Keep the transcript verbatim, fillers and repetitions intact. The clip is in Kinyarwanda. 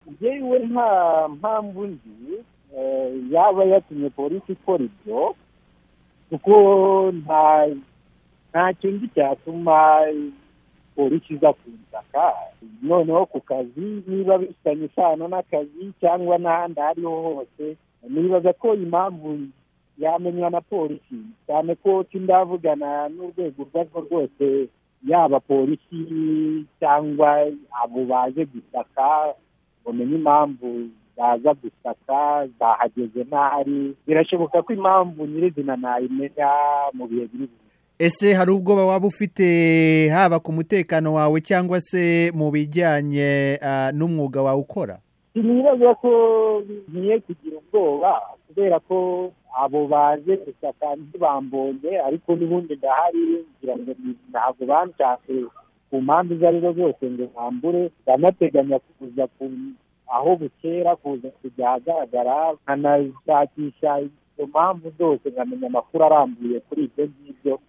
yewe nta mpamvu nzi yaba yatumye polisi ikora ibyo kuko nta nta kindi cyatuma polisi iza kunsaka noneho ku kazi niba bifitanye isano n'akazi cyangwa n'ahandi aho ariho hose nibaza ko impamvu yamenywa na polisi cyane ko sindavugana n'urwego urwo arirwo rwose yaba polisi cyangwa abo baje gusaka bamenye impamvu baza gusaka bahageze ntari birashoboka ko impamvu nyirizina nayimenya mu bihe biri buze. Ese hari ubwoba waba ufite haba ku mutekano wawe cyangwa se mu bijyanye uh, n'umwuga wawe ukora? Sinibaza ko ngiye kugira ubwoba kubera ko abo baje gusaka ntibambonye ariko n'ubundi ndahari kugira ngo ntabwo banshatse ku mpamvu izo arizo zose ngo bambure ndanateganya kuza aho bukera kuza kujya ahagaragara nkanashakisha izo mpamvu zose nkamenya amakuru arambuye kuri ibyo ngibyo